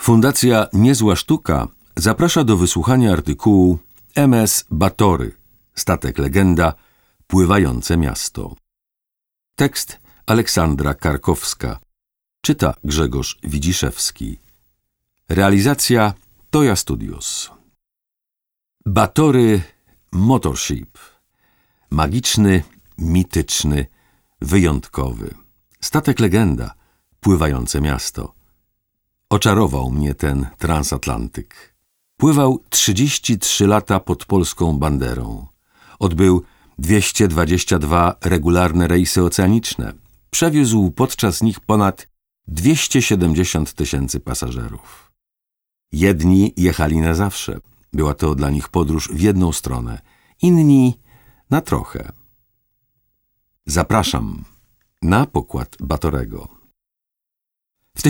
Fundacja Niezła Sztuka zaprasza do wysłuchania artykułu MS Batory, statek legenda, pływające miasto. Tekst Aleksandra Karkowska. Czyta Grzegorz Widziszewski. Realizacja Toja Studios. Batory Motorship. Magiczny, mityczny, wyjątkowy. Statek legenda, pływające miasto. Oczarował mnie ten transatlantyk. Pływał 33 lata pod polską banderą. Odbył 222 regularne rejsy oceaniczne. Przewiózł podczas nich ponad 270 000 pasażerów. Jedni jechali na zawsze. Była to dla nich podróż w jedną stronę. Inni na trochę. Zapraszam na pokład Batorego. W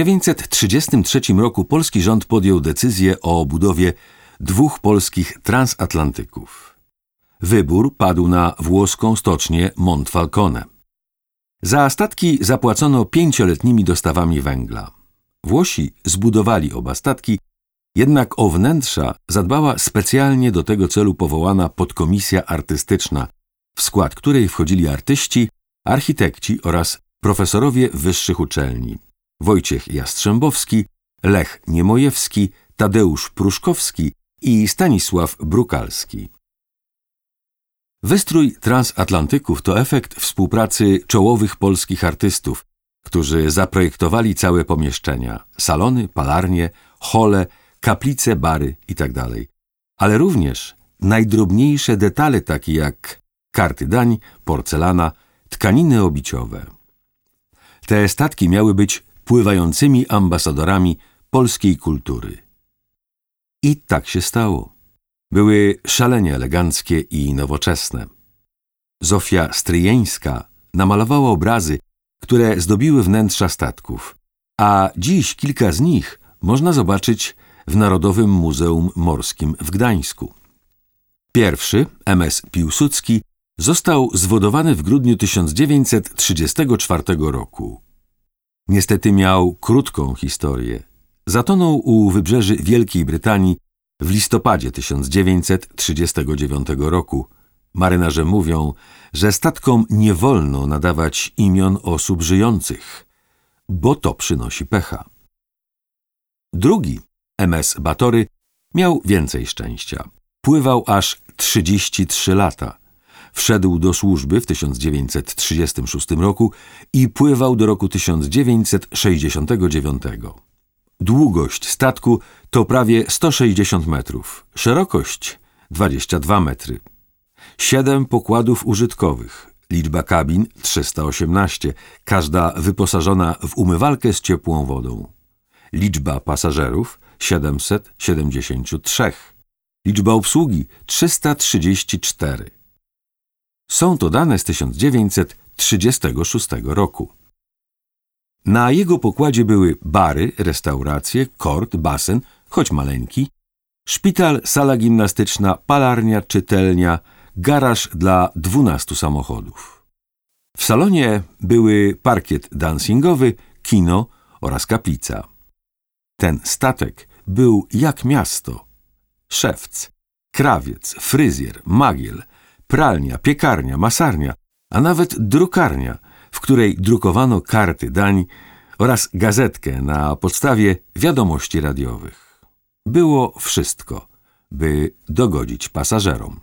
1933 roku polski rząd podjął decyzję o budowie 2 polskich transatlantyków. Wybór padł na włoską stocznię Monfalcone. Za statki zapłacono 5-letnimi dostawami węgla. Włosi zbudowali oba statki, jednak o wnętrza zadbała specjalnie do tego celu powołana podkomisja artystyczna, w skład której wchodzili artyści, architekci oraz profesorowie wyższych uczelni: Wojciech Jastrzębowski, Lech Niemojewski, Tadeusz Pruszkowski i Stanisław Brukalski. Wystrój transatlantyków to efekt współpracy czołowych polskich artystów, którzy zaprojektowali całe pomieszczenia: salony, palarnie, hole, kaplice, bary itd., ale również najdrobniejsze detale takie jak karty dań, porcelana, tkaniny obiciowe. Te statki miały być pływającymi ambasadorami polskiej kultury. I tak się stało. Były szalenie eleganckie i nowoczesne. Zofia Stryjeńska namalowała obrazy, które zdobiły wnętrza statków, a dziś kilka z nich można zobaczyć w Narodowym Muzeum Morskim w Gdańsku. Pierwszy, MS Piłsudski, został zwodowany w grudniu 1934 roku. Niestety miał krótką historię. Zatonął u wybrzeży Wielkiej Brytanii w listopadzie 1939 roku. Marynarze mówią, że statkom nie wolno nadawać imion osób żyjących, bo to przynosi pecha. Drugi, MS Batory, miał więcej szczęścia. Pływał aż 33 lata. Wszedł do służby w 1936 roku i pływał do roku 1969. Długość statku to prawie 160 metrów, szerokość 22 metry. 7 pokładów użytkowych, liczba kabin 318, każda wyposażona w umywalkę z ciepłą wodą. Liczba pasażerów 773. Liczba obsługi 334. Są to dane z 1936 roku. Na jego pokładzie były bary, restauracje, kort, basen, choć maleńki, szpital, sala gimnastyczna, palarnia, czytelnia, garaż dla 12 samochodów. W salonie były parkiet dancingowy, kino oraz kaplica. Ten statek był jak miasto. Szewc, krawiec, fryzjer, magiel, pralnia, piekarnia, masarnia, a nawet drukarnia, w której drukowano karty dań oraz gazetkę na podstawie wiadomości radiowych. Było wszystko, by dogodzić pasażerom.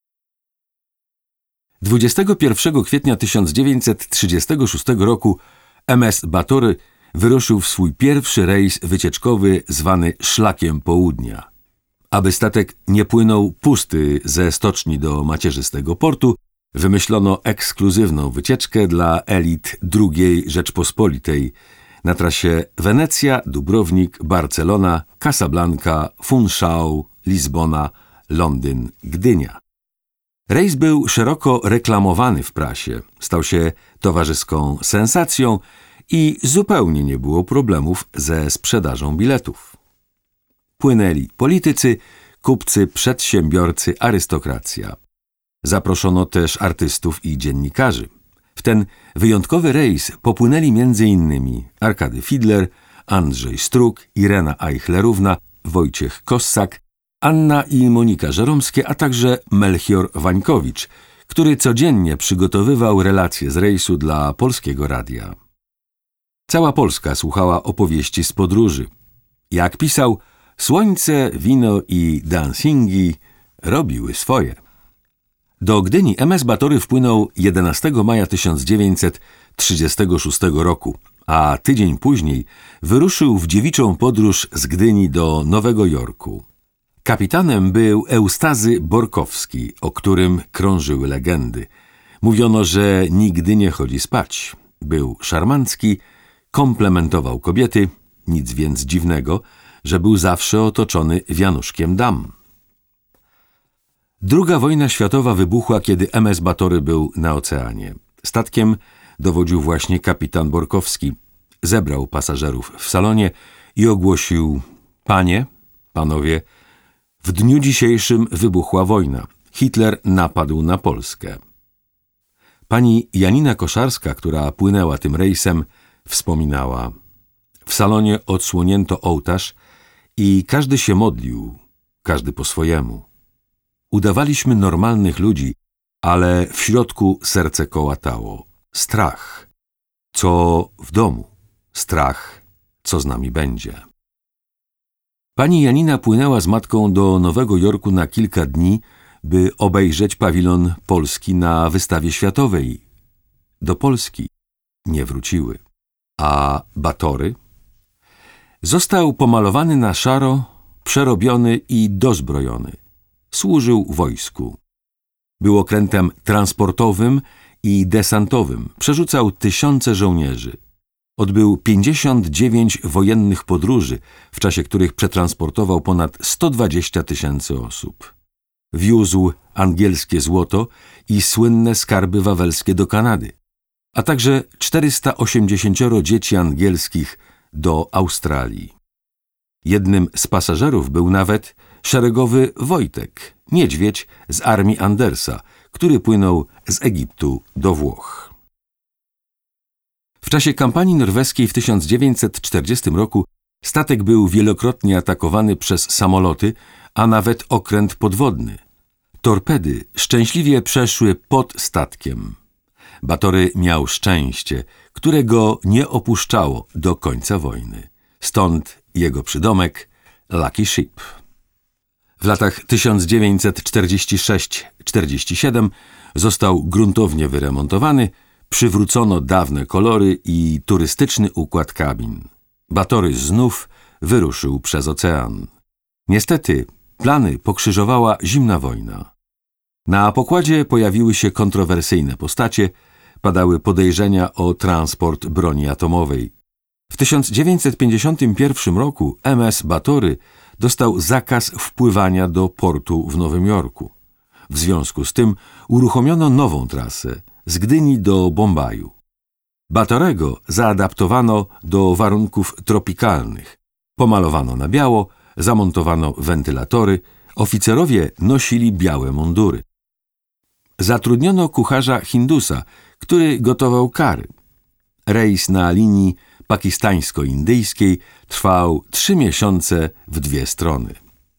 21 kwietnia 1936 roku MS Batory wyruszył w swój pierwszy rejs wycieczkowy zwany Szlakiem Południa. Aby statek nie płynął pusty ze stoczni do macierzystego portu, wymyślono ekskluzywną wycieczkę dla elit II Rzeczpospolitej na trasie Wenecja, Dubrownik, Barcelona, Casablanca, Funchal, Lizbona, Londyn, Gdynia. Rejs był szeroko reklamowany w prasie, stał się towarzyską sensacją i zupełnie nie było problemów ze sprzedażą biletów. Płynęli politycy, kupcy, przedsiębiorcy, arystokracja. Zaproszono też artystów i dziennikarzy. W ten wyjątkowy rejs popłynęli m.in. Arkady Fidler, Andrzej Struk, Irena Eichlerówna, Wojciech Kossak, Anna i Monika Żeromskie, a także Melchior Wańkowicz, który codziennie przygotowywał relacje z rejsu dla Polskiego Radia. Cała Polska słuchała opowieści z podróży. Jak pisał, słońce, wino i dancingi robiły swoje. Do Gdyni MS Batory wpłynął 11 maja 1936 roku, a tydzień później wyruszył w dziewiczą podróż z Gdyni do Nowego Jorku. Kapitanem był Eustazy Borkowski, o którym krążyły legendy. Mówiono, że nigdy nie chodzi spać. Był szarmancki, komplementował kobiety, nic więc dziwnego, że był zawsze otoczony wianuszkiem dam. II wojna światowa wybuchła, kiedy MS Batory był na oceanie. Statkiem dowodził właśnie kapitan Borkowski. Zebrał pasażerów w salonie i ogłosił: panie, panowie, w dniu dzisiejszym wybuchła wojna. Hitler napadł na Polskę. Pani Janina Koszarska, która płynęła tym rejsem, wspominała: w salonie odsłonięto ołtarz i każdy się modlił, każdy po swojemu. Udawaliśmy normalnych ludzi, ale w środku serce kołatało. Strach. Co w domu? Strach, co z nami będzie. Pani Janina płynęła z matką do Nowego Jorku na kilka dni, by obejrzeć pawilon polski na wystawie światowej. Do Polski nie wróciły. A Batory? Został pomalowany na szaro, przerobiony i dozbrojony. Służył wojsku. Był okrętem transportowym i desantowym. Przerzucał tysiące żołnierzy. Odbył 59 wojennych podróży, w czasie których przetransportował ponad 120 000 osób. Wiózł angielskie złoto i słynne skarby wawelskie do Kanady, a także 480 dzieci angielskich do Australii. Jednym z pasażerów był nawet szeregowy Wojtek, niedźwiedź z armii Andersa, który płynął z Egiptu do Włoch. W czasie kampanii norweskiej w 1940 roku statek był wielokrotnie atakowany przez samoloty, a nawet okręt podwodny. Torpedy szczęśliwie przeszły pod statkiem. Batory miał szczęście, którego nie opuszczało do końca wojny. Stąd jego przydomek Lucky Ship. W latach 1946–47 został gruntownie wyremontowany, przywrócono dawne kolory i turystyczny układ kabin. Batory znów wyruszył przez ocean. Niestety plany pokrzyżowała zimna wojna. Na pokładzie pojawiły się kontrowersyjne postacie, padały podejrzenia o transport broni atomowej. W 1951 roku MS Batory dostał zakaz wpływania do portu w Nowym Jorku. W związku z tym uruchomiono nową trasę z Gdyni do Bombaju. Batorego zaadaptowano do warunków tropikalnych. Pomalowano na biało, zamontowano wentylatory, oficerowie nosili białe mundury. Zatrudniono kucharza Hindusa, który gotował kary. Rejs na linii pakistańsko-indyjskiej trwał 3 miesiące w 2 strony.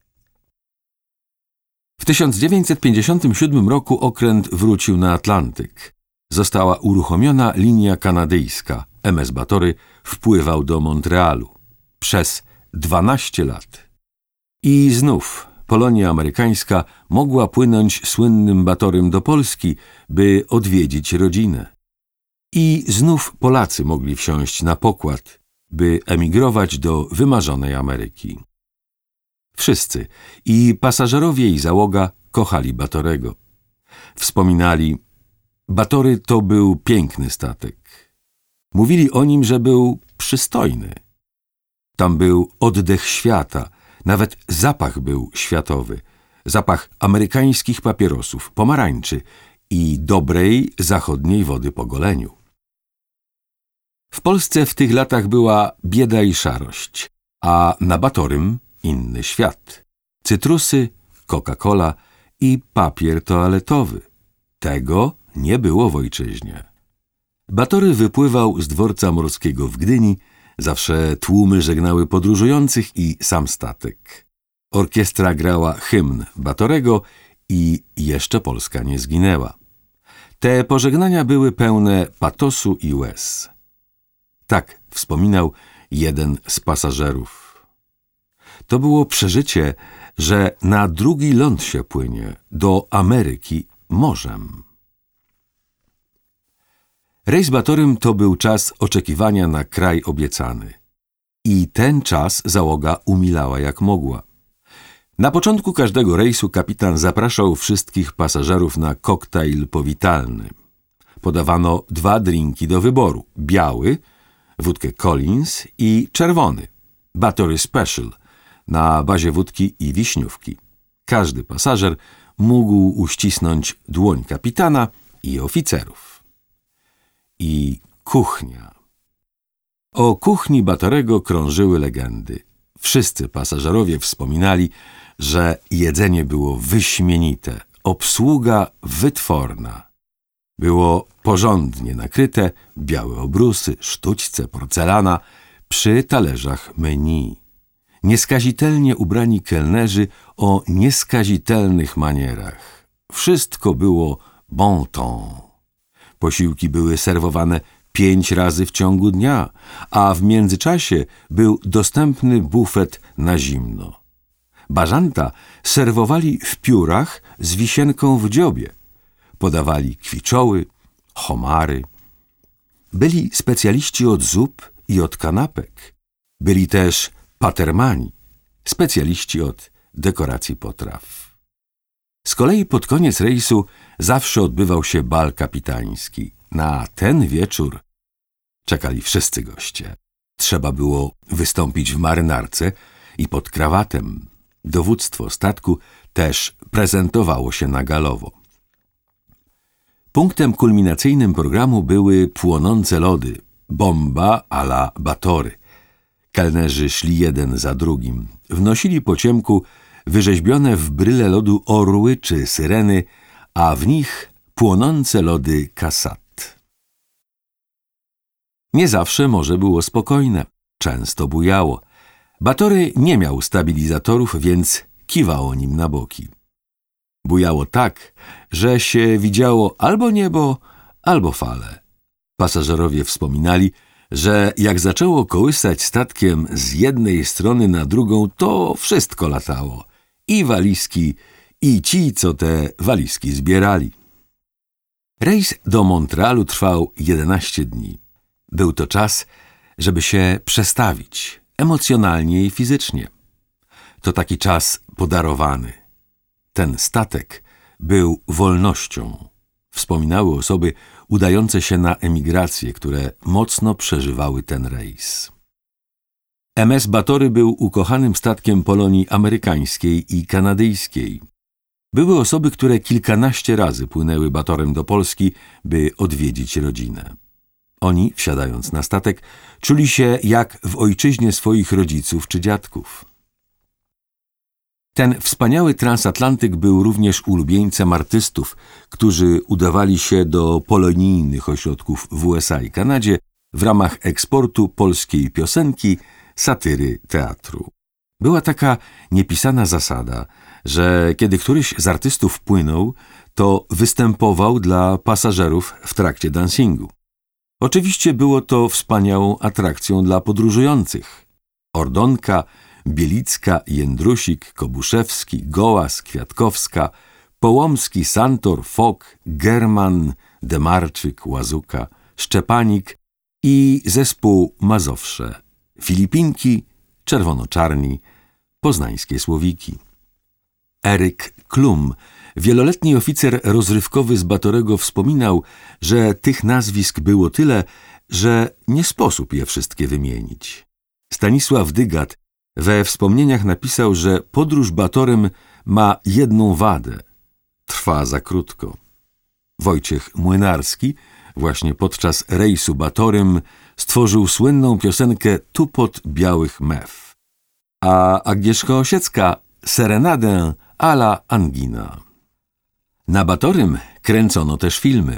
W 1957 roku okręt wrócił na Atlantyk. Została uruchomiona linia kanadyjska. MS Batory wpływał do Montrealu przez 12 lat. I znów Polonia amerykańska mogła płynąć słynnym Batorym do Polski, by odwiedzić rodzinę. I znów Polacy mogli wsiąść na pokład, by emigrować do wymarzonej Ameryki. Wszyscy, i pasażerowie, i załoga, kochali Batorego. Wspominali: Batory to był piękny statek. Mówili o nim, że był przystojny. Tam był oddech świata, nawet zapach był światowy. Zapach amerykańskich papierosów, pomarańczy i dobrej zachodniej wody po goleniu. W Polsce w tych latach była bieda i szarość, a na Batorym inny świat. Cytrusy, Coca-Cola i papier toaletowy. Tego nie było w ojczyźnie. Batory wypływał z dworca morskiego w Gdyni Zawsze tłumy żegnały podróżujących i sam statek. Orkiestra grała hymn Batorego i Jeszcze Polska nie zginęła. Te pożegnania były pełne patosu i łez. Tak wspominał jeden z pasażerów. To było przeżycie, że na drugi ląd się płynie, do Ameryki morzem. Rejs Batorym to był czas oczekiwania na kraj obiecany. I ten czas załoga umilała jak mogła. Na początku każdego rejsu kapitan zapraszał wszystkich pasażerów na koktajl powitalny. Podawano 2 drinki do wyboru. Biały, wódkę Collins i czerwony, Batory Special, na bazie wódki i wiśniówki. Każdy pasażer mógł uścisnąć dłoń kapitana i oficerów. I kuchnia. O kuchni Batorego krążyły legendy. Wszyscy pasażerowie wspominali, że jedzenie było wyśmienite, obsługa wytworna. Było porządnie nakryte, białe obrusy, sztućce, porcelana, przy talerzach menu. Nieskazitelnie ubrani kelnerzy o nieskazitelnych manierach. Wszystko było bon ton. Posiłki były serwowane 5 razy w ciągu dnia, a w międzyczasie był dostępny bufet na zimno. Bażanta serwowali w piórach z wisienką w dziobie. Podawali kwiczoły, homary. Byli specjaliści od zup i od kanapek. Byli też patermani, specjaliści od dekoracji potraw. Z kolei pod koniec rejsu zawsze odbywał się bal kapitański. Na ten wieczór czekali wszyscy goście. Trzeba było wystąpić w marynarce i pod krawatem. Dowództwo statku też prezentowało się na galowo. Punktem kulminacyjnym programu były płonące lody, bomba à la Batory. Kelnerzy szli jeden za drugim. Wnosili po ciemku wyrzeźbione w bryle lodu orły czy syreny, a w nich płonące lody Casat. Nie zawsze morze było spokojne. Często bujało. Batory nie miał stabilizatorów, więc kiwało nim na boki. Bujało tak, że się widziało albo niebo, albo fale. Pasażerowie wspominali, że jak zaczęło kołysać statkiem z jednej strony na drugą, to wszystko latało. I walizki, i ci, co te walizki zbierali. Rejs do Montrealu trwał 11 dni. Był to czas, żeby się przestawić emocjonalnie i fizycznie. To taki czas podarowany. Ten statek był wolnością. Wspominały osoby udające się na emigrację, które mocno przeżywały ten rejs. MS Batory był ukochanym statkiem Polonii amerykańskiej i kanadyjskiej. Były osoby, które kilkanaście razy płynęły Batorem do Polski, by odwiedzić rodzinę. Oni, wsiadając na statek, czuli się jak w ojczyźnie swoich rodziców czy dziadków. Ten wspaniały transatlantyk był również ulubieńcem artystów, którzy udawali się do polonijnych ośrodków w USA i Kanadzie w ramach eksportu polskiej piosenki, satyry, teatru. Była taka niepisana zasada, że kiedy któryś z artystów płynął, to występował dla pasażerów w trakcie dancingu. Oczywiście było to wspaniałą atrakcją dla podróżujących. Ordonka, Bielicka, Jędrusik, Kobuszewski, Gołas, Kwiatkowska, Połomski, Santor, Fok, German, Demarczyk, Łazuka, Szczepanik i zespół Mazowsze, Filipinki, Czerwono-Czarni, Poznańskie Słowiki. Eryk Klum, wieloletni oficer rozrywkowy z Batorego, wspominał, że tych nazwisk było tyle, że nie sposób je wszystkie wymienić. Stanisław Dygat we wspomnieniach napisał, że podróż Batorem ma jedną wadę – trwa za krótko. Wojciech Młynarski właśnie podczas rejsu Batorym stworzył słynną piosenkę Tupot białych mew, a Agnieszka Osiecka – Serenadę à la Angina. Na Batorym kręcono też filmy.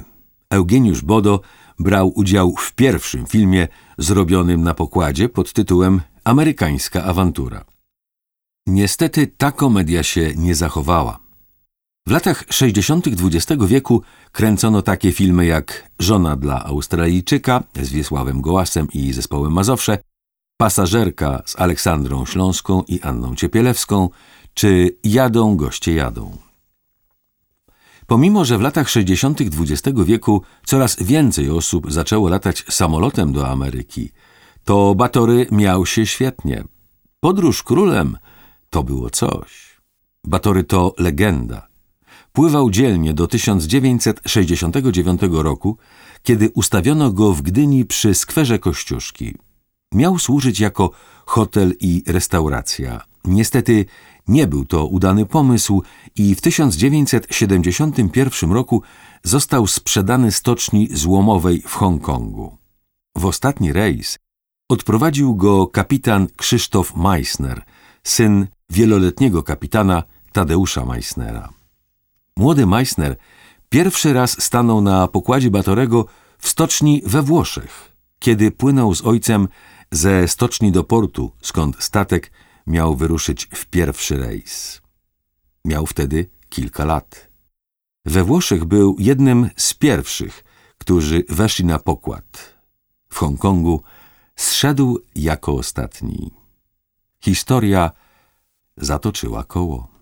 Eugeniusz Bodo brał udział w pierwszym filmie zrobionym na pokładzie pod tytułem Amerykańska awantura. Niestety ta komedia się nie zachowała. W latach 60. XX wieku kręcono takie filmy jak Żona dla Australijczyka z Wiesławem Gołasem i zespołem Mazowsze, Pasażerka z Aleksandrą Śląską i Anną Ciepielewską, czy Jadą goście jadą. Pomimo że w latach 60. XX wieku coraz więcej osób zaczęło latać samolotem do Ameryki, to Batory miał się świetnie. Podróż królem to było coś. Batory to legenda. Pływał dzielnie do 1969 roku, kiedy ustawiono go w Gdyni przy skwerze Kościuszki. Miał służyć jako hotel i restauracja. Niestety nie był to udany pomysł i w 1971 roku został sprzedany stoczni złomowej w Hongkongu. W ostatni rejs odprowadził go kapitan Krzysztof Meissner, syn wieloletniego kapitana Tadeusza Meissnera. Młody Meissner pierwszy raz stanął na pokładzie Batorego w stoczni we Włoszech, kiedy płynął z ojcem ze stoczni do portu, skąd statek miał wyruszyć w pierwszy rejs. Miał wtedy kilka lat. We Włoszech był jednym z pierwszych, którzy weszli na pokład. W Hongkongu zszedł jako ostatni. Historia zatoczyła koło.